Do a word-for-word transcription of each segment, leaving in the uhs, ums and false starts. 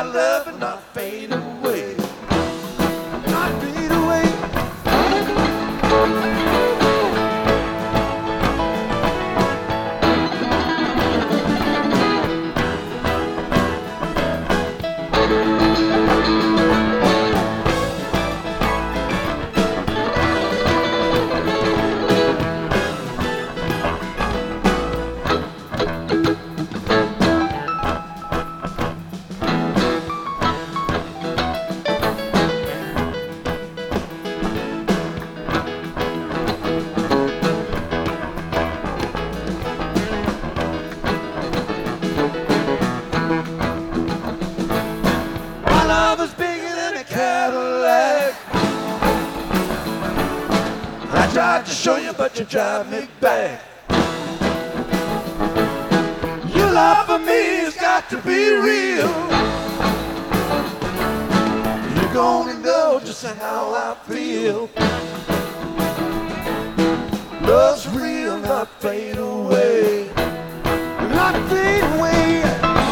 our love will not fade away. Not fade away. Cadillac. I tried to show you, but you drive me back. Your love for me has got to be real. You're gonna know just how I feel. Love's real, not fade away. Not fade away.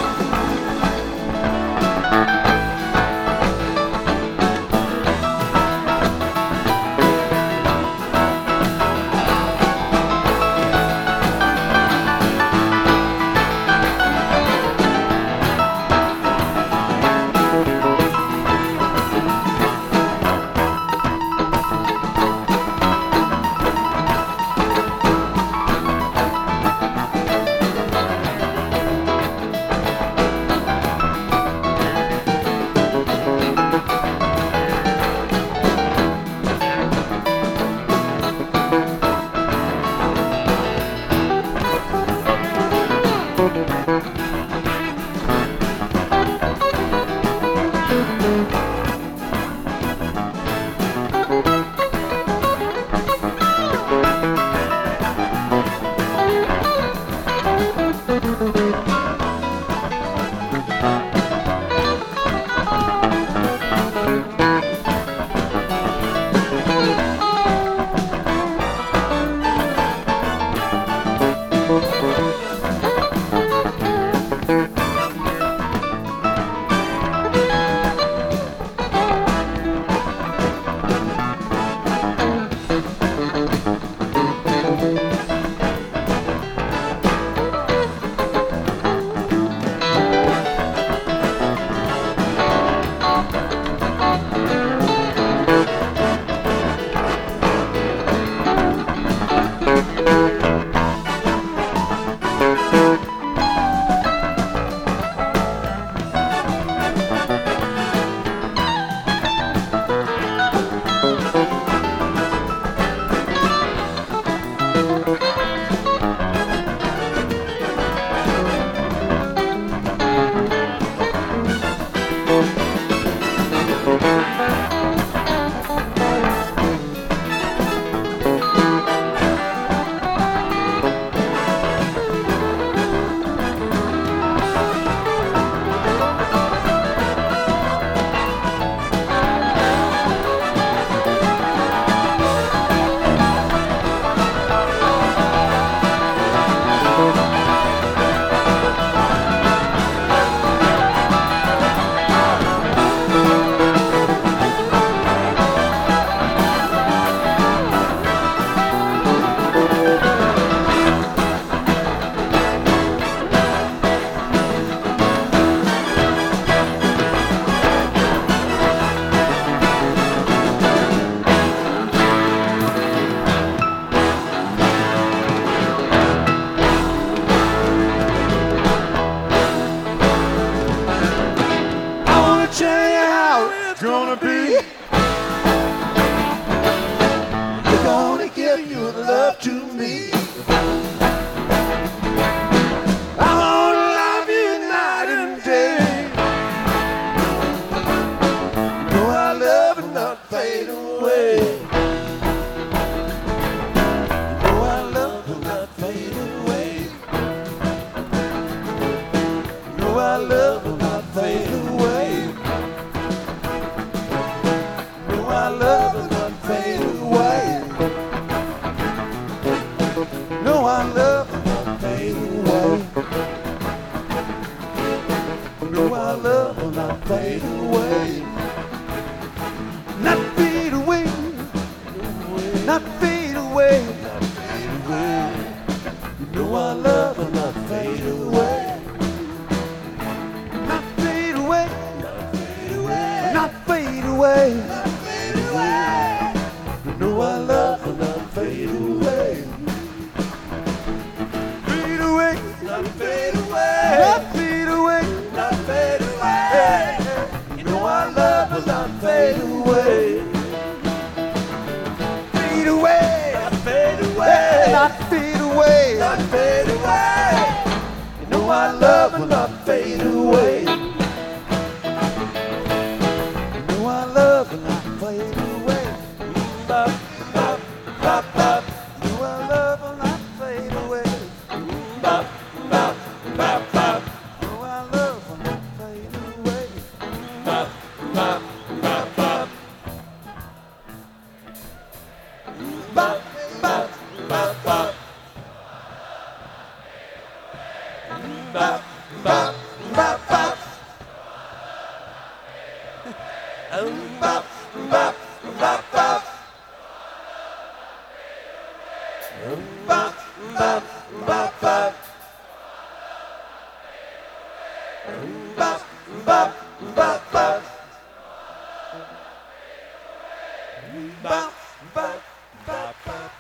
Gonna be, you're gonna give your love to me. I'm gonna love you night and day. No, our love will not fade away. No, our love will not fade away. No, our love will not fade away. Our love will not fade away. know our love will not fade away. Not fade away. Not fade away. Not fade away. You know our love will not fade away. Not fade away. Not fade away. Not fade away. Not fade away. You know our love will not fade away. Fade away. Not fade away. Not fade away. Not fade away. You know our love will not fade away. Fade away. Not fade away. Not fade away. Not fade away. You know our love will not fade away. You know our love will not fade away. Bop, bop, bop, bop. You know our love will not fade away. Bop, bop, bop, bop. You know our love will not fade away. Bop, bop, bop, bop. Bop, bop, bop, bop. Bop, bop, bop, bop. Oh, bop, bop, bop, bop. Oh, bop, bop, bop, bop. Oh, bop, bop, bop, bop. Bop, bop, bop, bop.